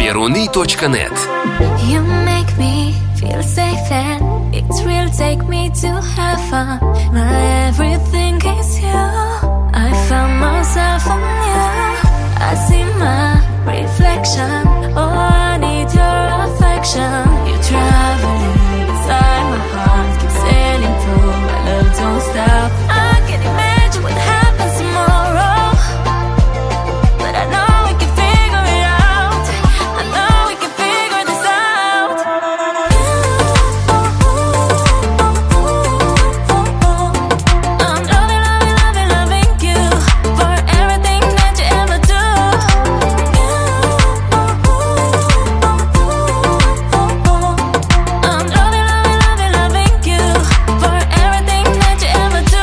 Перуны.нет. You make me feel safe and it's real, take me to heaven. My everything is you. I found myself on you. I see my reflection. Oh, I need your affection. You traveling inside my heart, keep sailing through. My love don't stop. I can imagine what happens tomorrow, but I know we can figure it out. I know we can figure this out. I'm loving you for everything that you ever do. I'm loving you for everything that you ever do.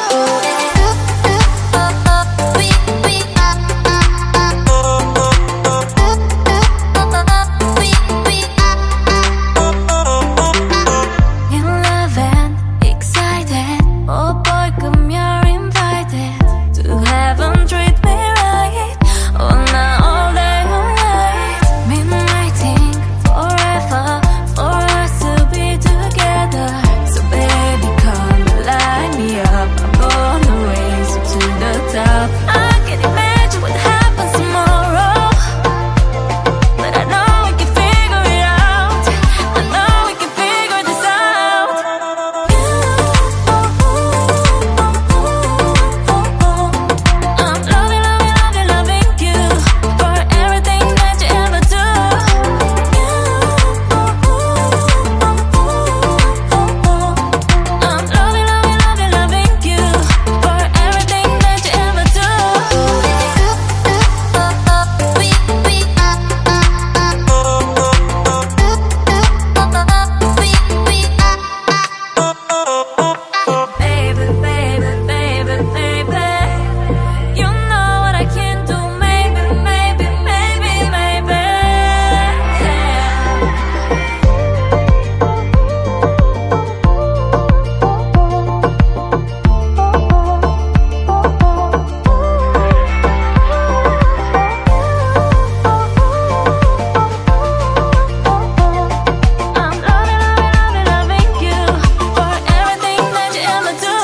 In love and excited, oh boy, come you're invited to heaven, treat me right. Oh, now all day, all night. Been waiting forever for us to be together. So baby, come light me up. I'm gonna raise you to the top. I can imagine what happens tomorrow, but I know we can figure it out. I know we can figure this out. I'm loving you for everything that you ever do. I'm loving you for everything that you ever do. Baby, baby, baby, baby, you know what I can do. Maybe, maybe, maybe, maybe. I'm loving you for everything that you ever do.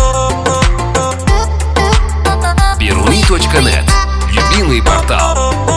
Перуны.нет. Любимый портал.